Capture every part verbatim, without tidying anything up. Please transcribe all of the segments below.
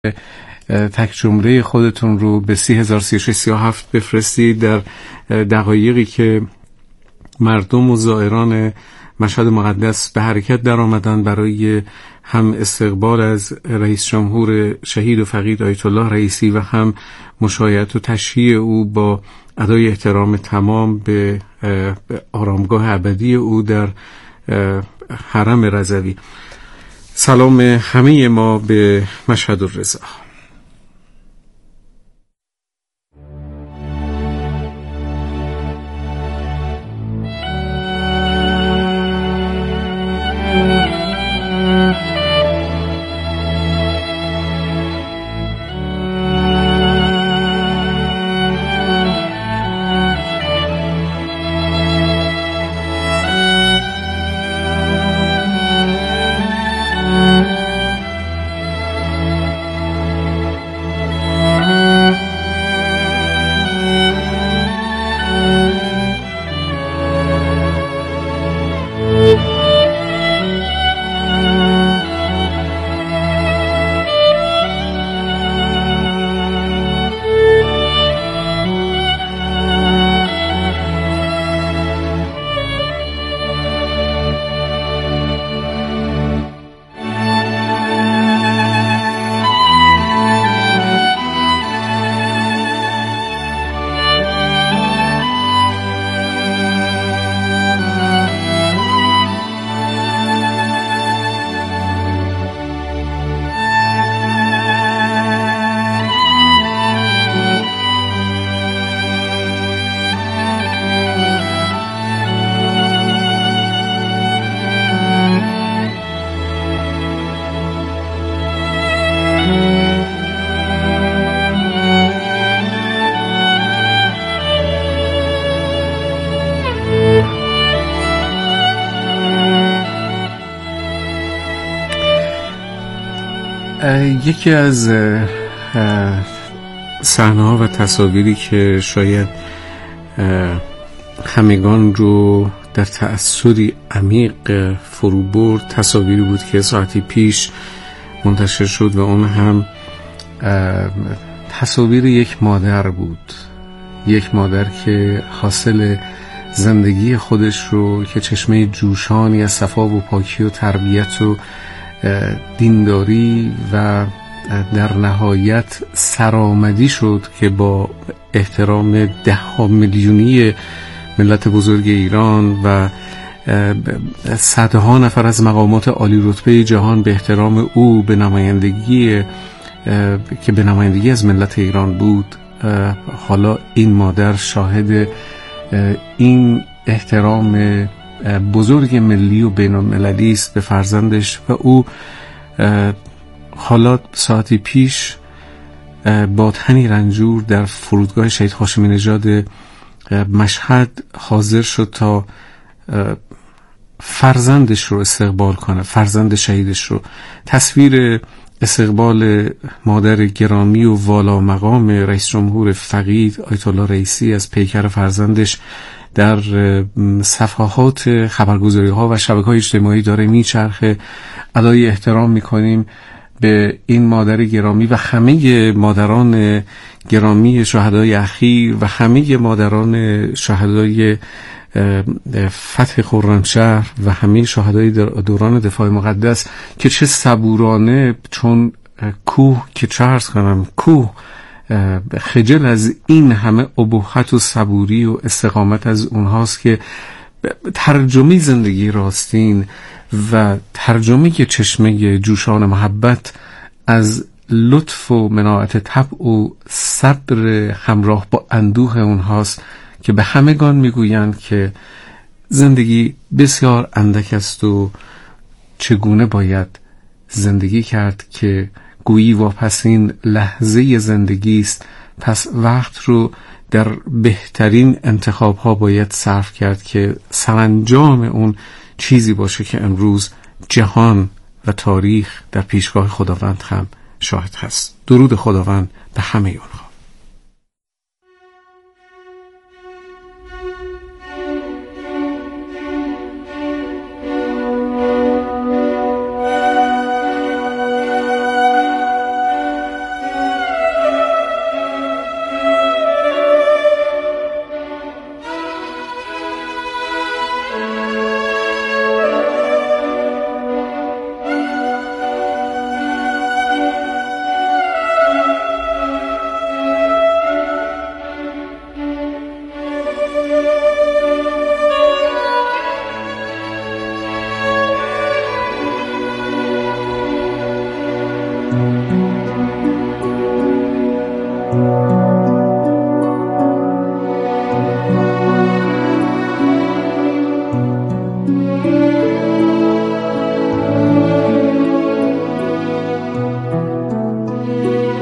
تک جمله خودتون رو به سی هزار سی و شش سی و هفت بفرستید. در دقایقی که مردم و زائران مشهد مقدس به حرکت در آمدن برای هم استقبال از رئیس جمهور شهید و فقید آیت الله رئیسی و هم مشایعت و تشییع او با ادای احترام تمام به آرامگاه ابدی او در حرم رضوی، سلام همه ما به مشهد الرضا. یکی از صحنه‌ها و تصاویری که شاید همگان رو در تأثری عمیق فرو برد تصاویری بود که ساعتی پیش منتشر شد و اون هم تصاویر یک مادر بود، یک مادر که حاصل زندگی خودش رو که چشمه جوشانی از صفا و پاکی و تربیت و دینداری و در نهایت سرآمدی شد که با احترام ده ها میلیونی ملت بزرگ ایران و صدها نفر از مقامات عالی رتبه جهان به احترام او به نمایندگی که به نمایندگی از ملت ایران بود، حالا این مادر شاهد این احترام بزرگ ملی و بین المللی است به فرزندش و او حالا ساعتی پیش با تنی رنجور در فرودگاه شهید هاشمی نژاد مشهد حاضر شد تا فرزندش رو استقبال کنه، فرزند شهیدش رو. تصویر استقبال مادر گرامی و والا مقام رئیس جمهور فقید آیت الله رئیسی از پیکر فرزندش در صفحات خبرگزاری ها و شبکه های اجتماعی داره میچرخه. ادای احترام میکنیم به این مادر گرامی و همه مادران گرامی شهدای اخیر و همه مادران شهدای فتح خرمشهر و همه شهدای دوران دفاع مقدس که چه صبورانه، چون کوه که چه عرض کنم کوه خجل از این همه ابهت و صبوری و استقامت از اونهاست که ترجمه زندگی راستین و ترجمه چشمه جوشان محبت از لطف و مناعت طبع و صبر همراه با اندوه اونهاست که به همگان میگویند که زندگی بسیار اندک است و چگونه باید زندگی کرد که گویی واپسین لحظه زندگی است، پس وقت رو در بهترین انتخاب ها باید صرف کرد که سرانجام اون چیزی باشه که امروز جهان و تاریخ در پیشگاه خداوند هم شاهد هست. درود خداوند به همه اونها.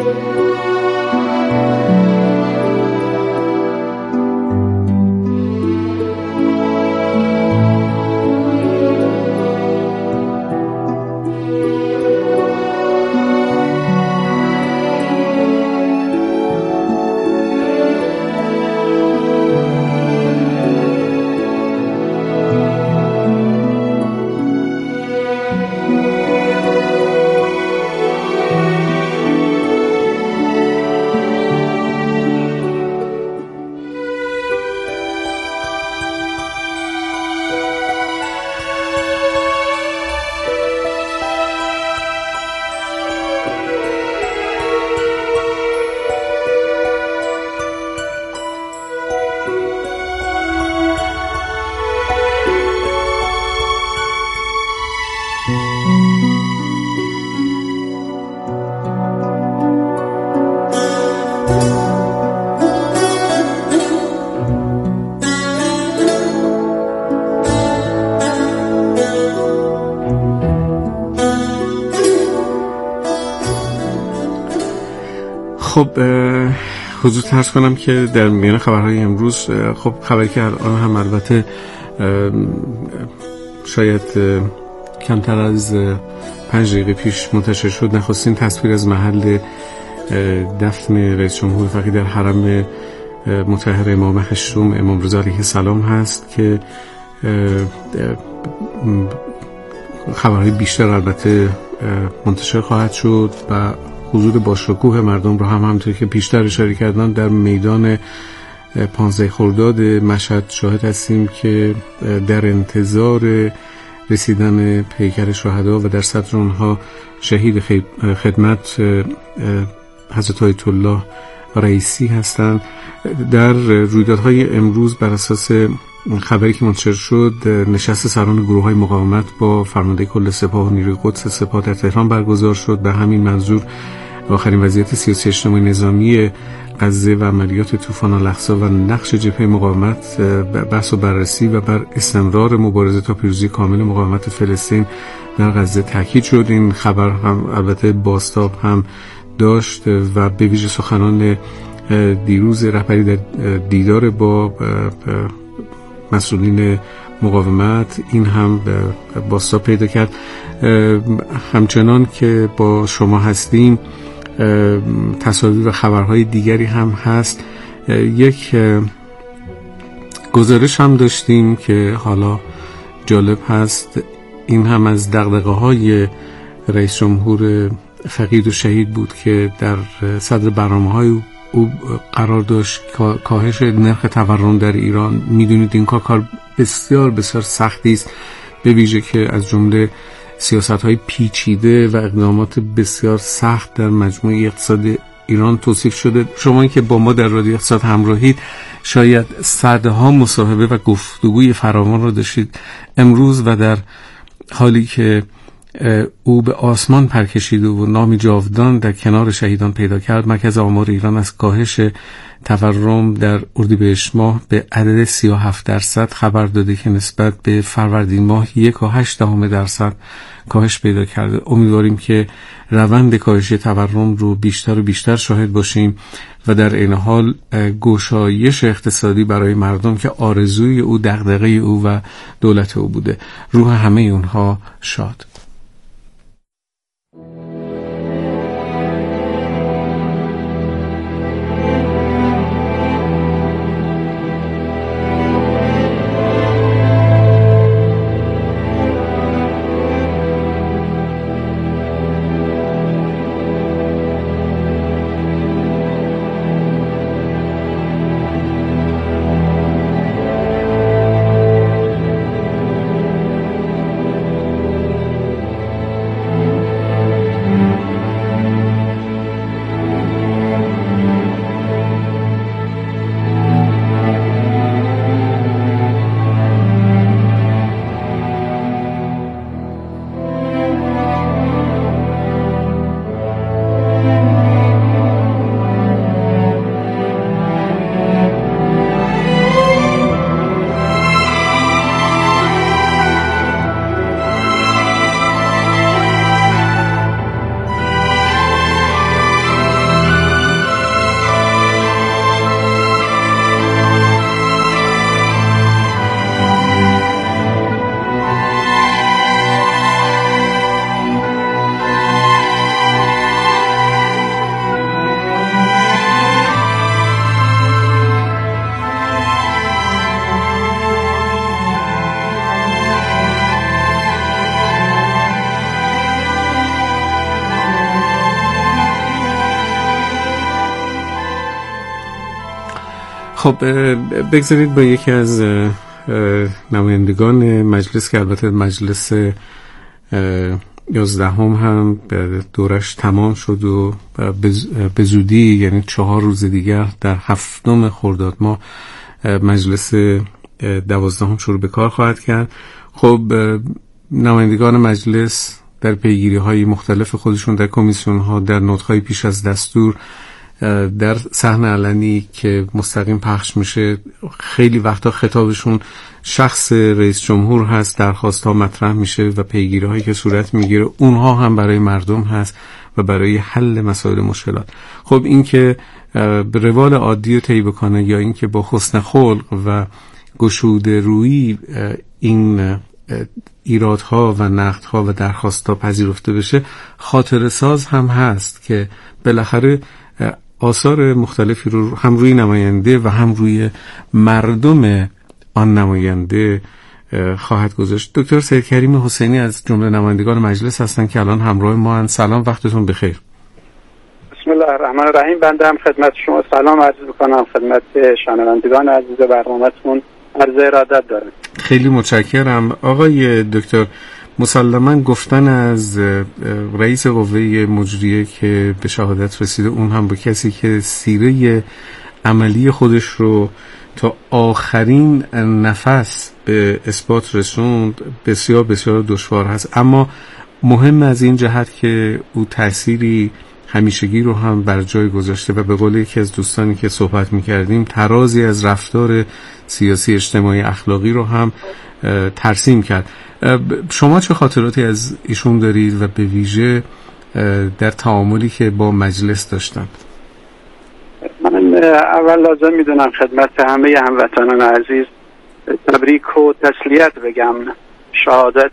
خب حضور ترس کنم که در میان خبرهای امروز، خب خبری که الان هم البته شاید کمتر از پنج دقیقه پیش منتشر شد، نخستین تصویر از محل دفن رئیس جمهور فقید در حرم مطهر امام هشتم امام رضا علیه السلام هست که خبرهای بیشتر البته منتشر خواهد شد و حضور باشکوه مردم رو هم همونطور که پیشتر اشاره کردم در میدان پانزده خرداد مشهد شاهد هستیم که در انتظار رسیدن پیکر شهدا و در صدر اونها شهید خدمت حضرت آیت الله رئیسی هستند. در رویدادهای امروز بر اساس خبری که منتشر شد، نشست سران گروه‌های مقاومت با فرمانده کل سپاه و نیروی قدس سپاه در تهران برگزار شد. به همین منظور آخرین وضعیت سیاسی اجتماعی نظامی غزه و عملیات طوفان الاقصی و نقش جبهه مقاومت بحث و بررسی و بر استمرار مبارزه تا پیروزی کامل مقاومت فلسطین در غزه تاکید شد. این خبر هم البته بازتاب هم داشت و به ویژه سخنان دیروز رهبری در دیدار با مسئولین مقاومت این هم بازتاب پیدا کرد. همچنان که با شما هستیم تصاویر و خبرهای دیگری هم هست. یک گزارش هم داشتیم که حالا جالب هست، این هم از دغدغه‌های رئیس جمهور فقید و شهید بود که در صدر برنامه‌های او قرار داشت کاهش نرخ تورم در ایران. میدونید این کار کار بسیار بسیار سختی است، به ویژه که از جمله سیاست‌های پیچیده و اقدامات بسیار سخت در مجموعه اقتصاد ایران توصیف شده. شما که با ما در رادیو اقتصاد همراهید شاید صدها مصاحبه و گفتگوی فراوان را داشتید امروز و در حالی که او به آسمان پر کشید و نامی جاودان در کنار شهیدان پیدا کرد، مرکز آمار ایران از کاهش تورم در اردیبهشت ماه به عدد سی و هفت درصد خبر داده که نسبت به فروردین ماه یک و هشت دهم درصد کاهش پیدا کرده. امیدواریم که روند کاهش تورم رو بیشتر و بیشتر شاهد باشیم و در این حال گشایش اقتصادی برای مردم که آرزوی او، دغدغه او و دولت او بوده. روح همه اونها شاد. خب بگذارید با یکی از نمایندگان مجلس که البته مجلس یازدهم هم دورش تمام شد و به زودی یعنی چهار روز دیگر در هفتم خرداد ماه مجلس دوازدهم شروع به کار خواهد کرد. خب نمایندگان مجلس در پیگیری های مختلف خودشون در کمیسیون ها، در نوت‌های پیش از دستور، در صحنه علنی که مستقیم پخش میشه، خیلی وقتا خطابشون شخص رئیس جمهور هست، درخواست ها مطرح میشه و پیگیری هایی که صورت میگیره اونها هم برای مردم هست و برای حل مسائل مشکلات. خب این که به روال عادی رو طی بکنه یا این که با حسن خلق و گشوده رویی این ایرادها و نقدها و درخواستها پذیرفته بشه، خاطره ساز هم هست که بالاخره آثار مختلفی رو هم روی نماینده و هم روی مردم آن نماینده خواهد گذاشت. دکتر سیدکریم حسینی از جمله نمایندگان مجلس هستن که الان همراه ما هستند. سلام، وقتتون بخیر. بسم الله الرحمن الرحیم. بنده هم خدمت شما سلام عرض می‌کنم، خدمت شنوندگان عزیز برنامه‌تون عرض ارادت دارم. خیلی متشکرم. آقای دکتر، مسلماً گفتن از رئیس قوه مجریه که به شهادت رسیده، اون هم با کسی که سیره عملی خودش رو تا آخرین نفس به اثبات رسوند، بسیار بسیار دشوار هست. اما مهم از این جهت که او تأثیری همیشگی رو هم بر جای گذاشته و به قول یکی از دوستانی که صحبت می‌کردیم ترازی از رفتار سیاسی، اجتماعی، اخلاقی رو هم ترسیم کرد. شما چه خاطراتی از ایشون دارید و به ویژه در تعاملی که با مجلس داشتن؟ من اول لازم میدونم خدمت همه هموطنان عزیز تبریک و تسلیت بگم. شهادت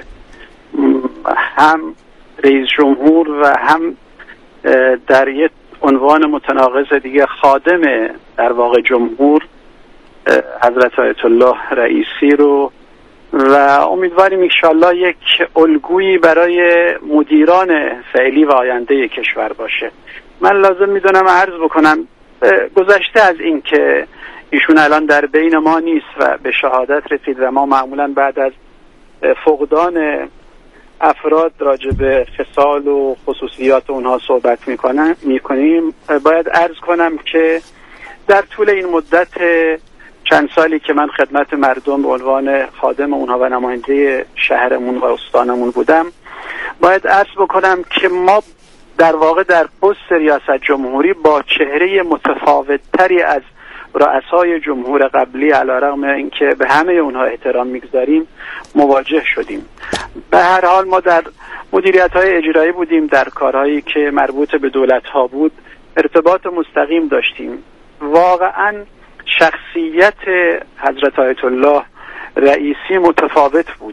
هم رئیس جمهور و هم در یک عنوان متناقض دیگه خادم در واقع جمهور حضرت آیت الله رئیسی رو و امیدواریم انشالله یک الگویی برای مدیران فعلی و آینده کشور باشه. من لازم میدونم عرض بکنم گذشته از این که ایشون الان در بین ما نیست و به شهادت رسید و ما معمولا بعد از فقدان افراد راجع به خصال و خصوصیات اونها صحبت میکنم میکنیم باید عرض کنم که در طول این مدت چند سالی که من خدمت مردم به عنوان خادم اونها و نماینده شهرمون و استانمون بودم، باید عرض بکنم که ما در واقع در پست ریاست جمهوری با چهره متفاوت تری از رؤسای جمهور قبلی علیرغم اینکه به همه اونها احترام میگذاریم مواجه شدیم. به هر حال ما در مدیریت‌های اجرایی بودیم، در کارهایی که مربوط به دولت‌ها بود ارتباط مستقیم داشتیم. واقعاً شخصیت حضرت آیت الله رئیسی متفاوت بود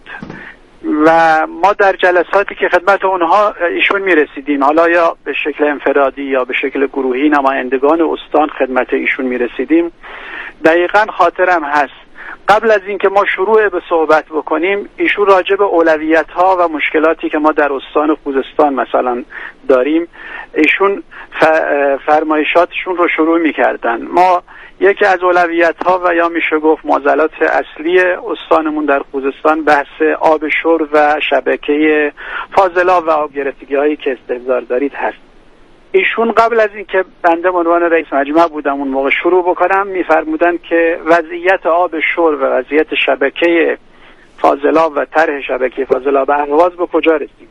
و ما در جلساتی که خدمت اونها ایشون میرسیدیم، حالا یا به شکل انفرادی یا به شکل گروهی نمایندگان استان خدمت ایشون میرسیدیم، دقیقاً خاطرم هست قبل از اینکه ما شروع به صحبت بکنیم ایشون راجع به اولویت‌ها و مشکلاتی که ما در استان خوزستان مثلا داریم ایشون فرمایشاتشون رو شروع می‌کردن. ما یکی از اولویت‌ها و یا میشه گفت معضلات اصلی استانمون در خوزستان بحث آب شرب و شبکه فاضلاب و آبگرفتگی‌هایی که استحضار دارید هست. ایشون قبل از اینکه بنده به عنوان رئیس مجمع بودم اون موقع شروع بکنم میفرمودن که وضعیت آب شرب و وضعیت شبکه فاضلاب و طرح شبکه فاضلاب اهواز به کجا رسید.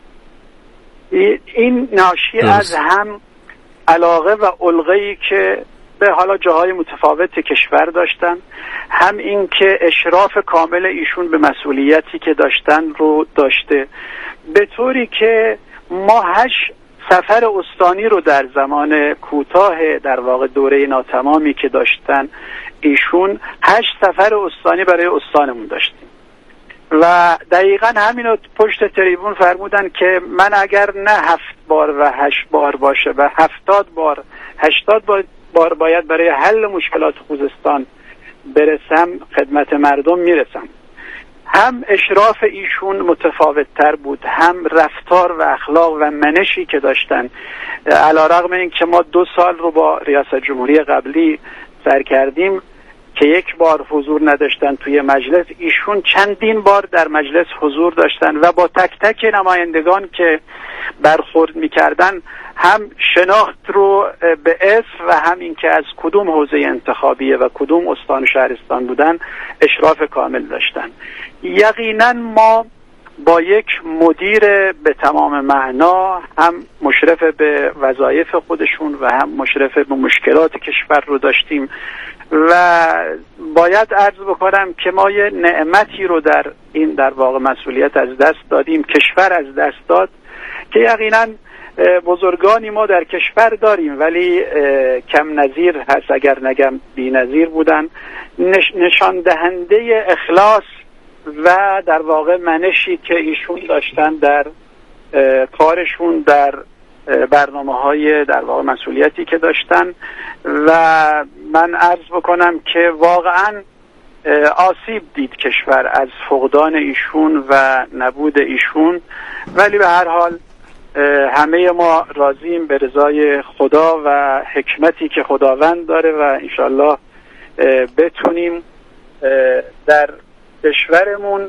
این ناشی از هم علاقه و علقه‌ای که به حالا جاهای متفاوت کشور داشتن، هم این که اشراف کامل ایشون به مسئولیتی که داشتن رو داشته، به طوری که ما هشت سفر استانی رو در زمان کوتاه در واقع دوره ناتمامی که داشتن ایشون هشت سفر استانی برای استانمون داشتیم و دقیقاً همین رو پشت تریبون فرمودن که من اگر نه هفت بار و هشت بار باشه و هفتاد بار هشتاد بار باید برای حل مشکلات خوزستان برسم خدمت مردم میرسم. هم اشراف ایشون متفاوت تر بود، هم رفتار و اخلاق و منشی که داشتن. علیرغم این که ما دو سال رو با ریاست جمهوری قبلی سر کردیم که یک بار حضور نداشتن توی مجلس، ایشون چندین بار در مجلس حضور داشتن و با تک تک نمایندگان که برخورد میکردن هم شناخت رو به اسم و هم این که از کدوم حوزه انتخابیه و کدوم استان و شهرستان بودن اشراف کامل داشتن. یقینا ما با یک مدیر به تمام معنا، هم مشرف به وظایف خودشون و هم مشرف به مشکلات کشور رو داشتیم و باید عرض بکنم که ما یه نعمتی رو در این در واقع مسئولیت از دست دادیم، کشور از دست داد که یقینا بزرگانی ما در کشور داریم ولی کم نظیر هست، اگر نگم بی نظیر بودن، نشان دهنده اخلاص و در واقع منشی که ایشون داشتن در کارشون، در برنامه های در واقع مسئولیتی که داشتن. و من عرض بکنم که واقعا آسیب دید کشور از فقدان ایشون و نبود ایشون، ولی به هر حال همه ما راضیم به رضای خدا و حکمتی که خداوند داره و انشالله بتونیم در کشورمون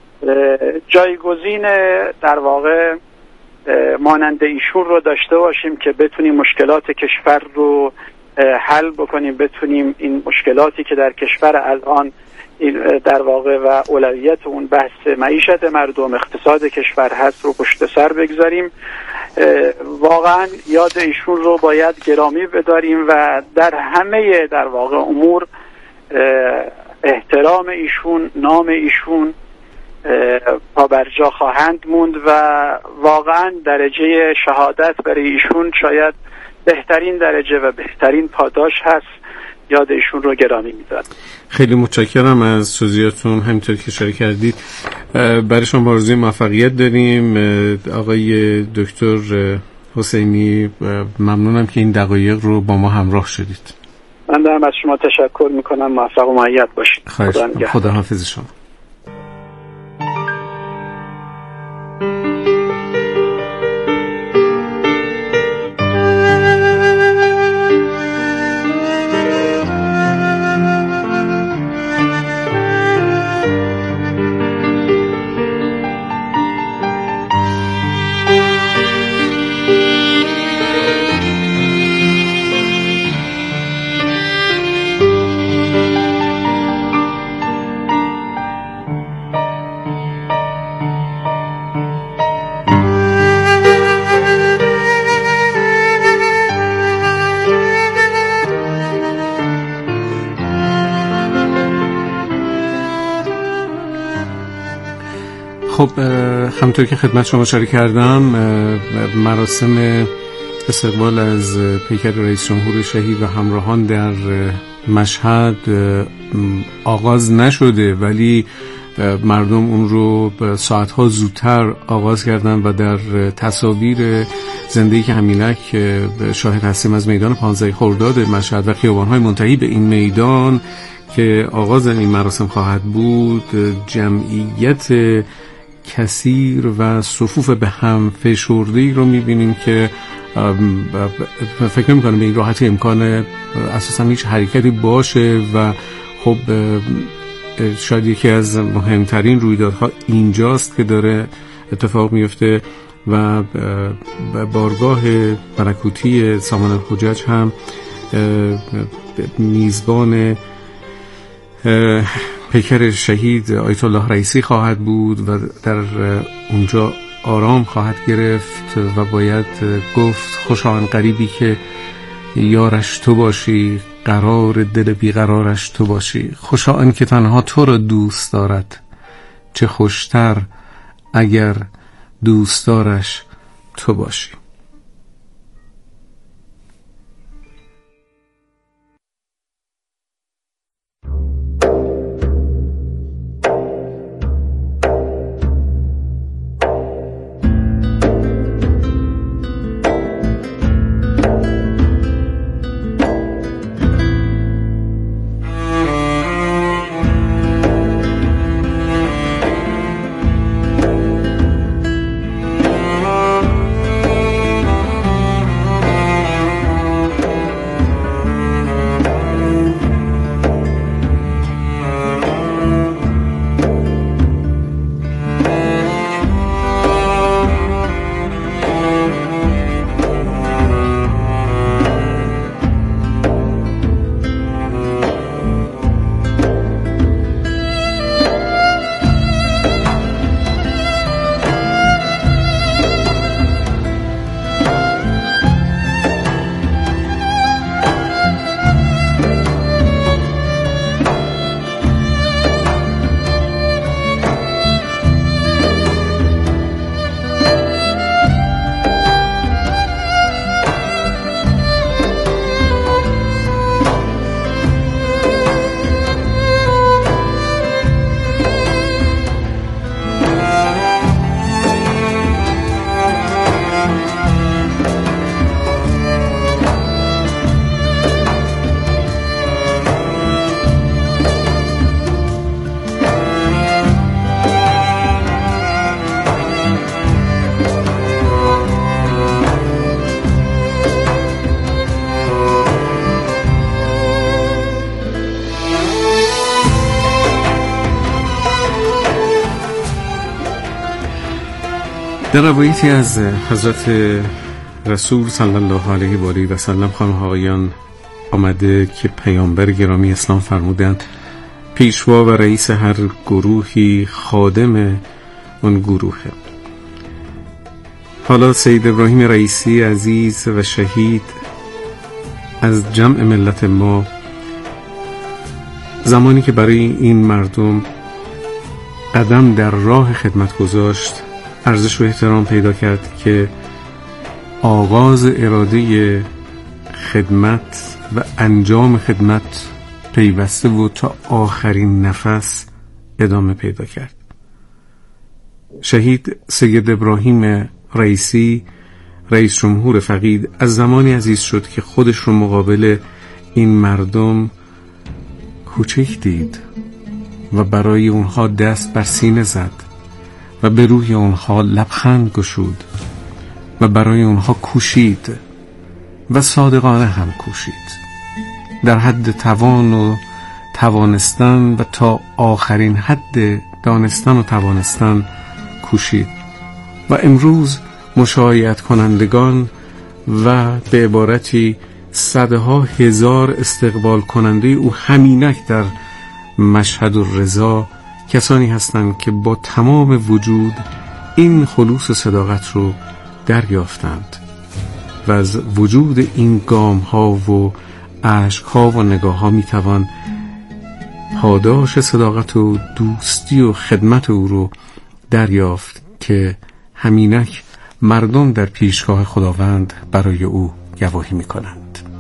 جایگزین در واقع مانند ایشون رو داشته باشیم که بتونیم مشکلات کشور رو حل بکنیم، بتونیم این مشکلاتی که در کشور الان این در واقع و اولویت اون بحث معیشت مردم، اقتصاد کشور هست رو پشت سر بگذاریم. واقعا یاد ایشون رو باید گرامی بداریم و در همه در واقع امور احترام ایشون، نام ایشون پابرجا خواهند موند و واقعا درجه شهادت برای ایشون شاید بهترین درجه و بهترین پاداش هست. یاد ایشون رو گرامی می‌دارم. خیلی متشکرم از توضیحاتون، همینطور که اشاره کردید برای شما آرزوی موفقیت داریم. آقای دکتر حسینی ممنونم که این دقایق رو با ما همراه شدید. من دارم از شما تشکر میکنم، موفق و مؤید باشید. خدا, خدا حافظ شما. خب همونطور که خدمت شما اشاره کردم، مراسم استقبال از پیکر رئیس جمهور شهید و همراهان در مشهد آغاز نشده، ولی مردم اون رو ساعتها زودتر آغاز کردن و در تصاویر زنده‌ای که همینک شاهد هستیم از میدان پانزده خرداد مشهد و خیابان‌های منتهی به این میدان که آغاز این مراسم خواهد بود، جمعیت کثیر و صفوف به هم فشرده‌ای رو می‌بینیم که فکر نمی‌کنم به این راحتی امکان اساساً هیچ حرکتی باشه و خب شاید یکی از مهمترین رویدادها اینجاست که داره اتفاق میفته و بارگاه ملکوتی سامان الحجج هم میزبان پیکر شهید آیت الله رئیسی خواهد بود و در اونجا آرام خواهد گرفت و باید گفت خوشا آن غریبی که یارش تو باشی، قرار دل بیقرارش تو باشی، خوشا آن که تنها تو را دوست دارد، چه خوشتر اگر دوستدارش تو باشی. در روایتی از حضرت رسول صلی الله علیه و آله و سلم خانم آقایان آمده که پیامبر گرامی اسلام فرمودند پیشوا و رئیس هر گروهی خادم اون گروهه. حالا سید ابراهیم رئیسی عزیز و شهید از جمع ملت ما زمانی که برای این مردم قدم در راه خدمت گذاشت ارزش و احترام پیدا کرد که آغاز اراده خدمت و انجام خدمت پیوسته و تا آخرین نفس ادامه پیدا کرد. شهید سید ابراهیم رئیسی رئیس جمهور فقید از زمانی عزیز شد که خودش رو مقابل این مردم کوچک دید و برای اونها دست بر سینه زد و به روی اونها لبخند گشود و برای اونها کوشید و صادقانه هم کوشید در حد توان و توانستن و تا آخرین حد دانستن و توانستن کوشید و امروز مشایعت کنندگان و به عبارتی صدها هزار استقبال کننده او همینک در مشهد الرضا کسانی هستند که با تمام وجود این خلوص و صداقت رو دریافتند و از وجود این گام ها و عشق ها و نگاه ها می توان پاداش صداقت و دوستی و خدمت او رو دریافت که همینک مردم در پیشگاه خداوند برای او گواهی می کنند.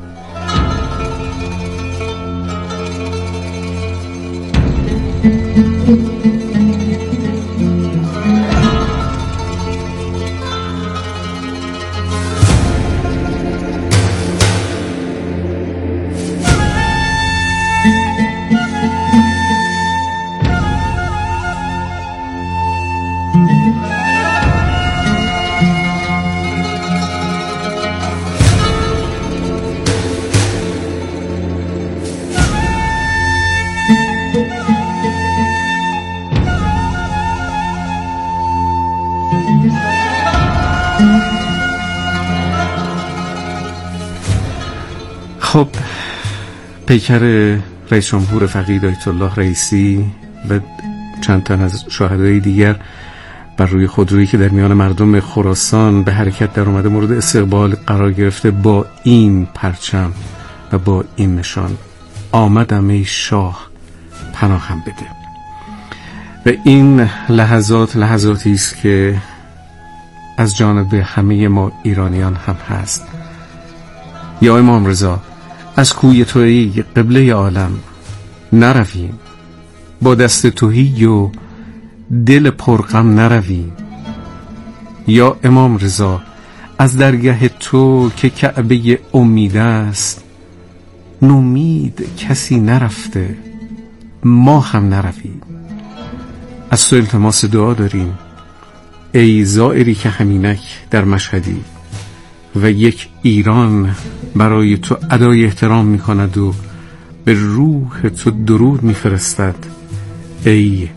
خب پیکر رئیس جمهور فقید آیت الله رئیسی و چند تن از شاهدای دیگر بر روی خودرویی که در میان مردم خراسان به حرکت در اومده مورد استقبال قرار گرفته با این پرچم و با این نشان آمدم ای شاه پناهم بده. و این لحظات لحظاتی است که از جانب همه ما ایرانیان هم هست. یا امام رضا از کوی تویی قبله عالم نرویم، با دست تویی و دل پرغم نرویم. یا امام رضا از درگاه تو که کعبه امید است نومید کسی نرفته ما هم نرویم. از تو التماس دعا داریم ای زائری که همینک در مشهدی و یک ایران برای تو ادای احترام می کند و به روح تو درود می فرستد ای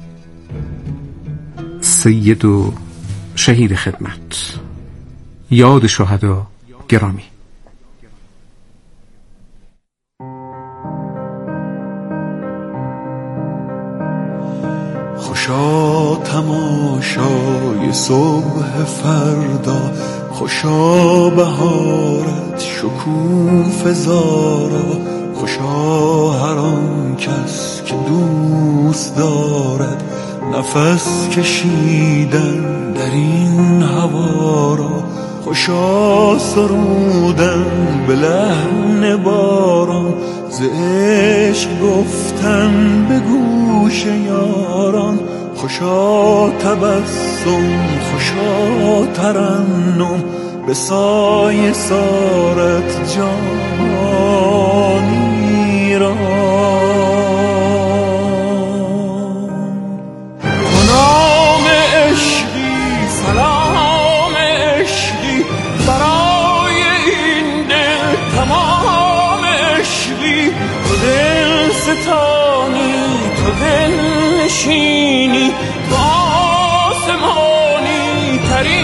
سید و شهید خدمت. یاد شهدا گرامی. خوشا تماشای صبح فردا، خوشا بهارت شکوفه زارا، خوشا هر آن کس که دوست دارد نفس کشیدن در این هوا را، خوشا سرودن به لحن باران، ز عشق گفتن به گوش یاران، خوشا تبسم خوشا ترنم به سایه سارت جانی را. کنام عشقی سلام عشقی برای این دل تمام عشقی، تو دل ستانی تو دل نشینی تو آسمانی ترین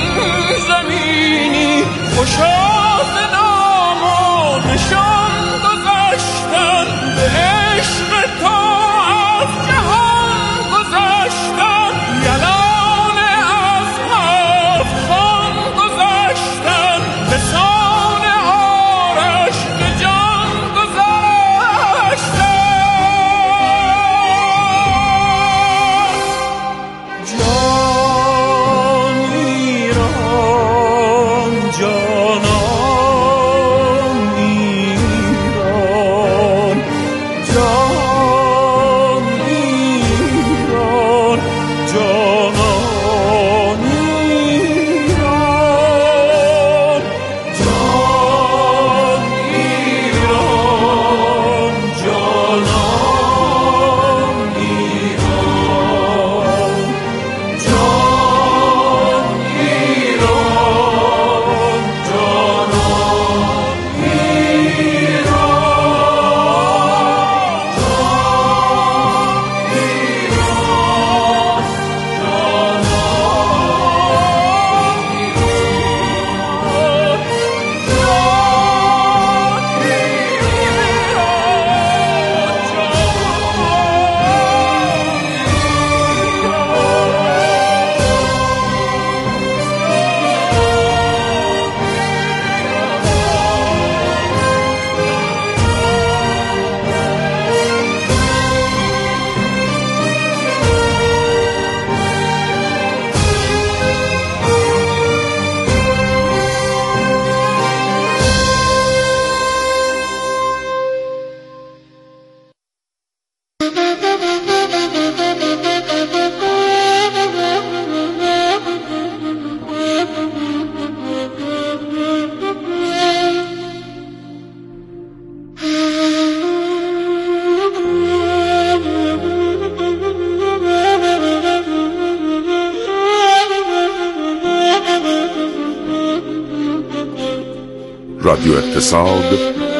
رادیو اقتصاد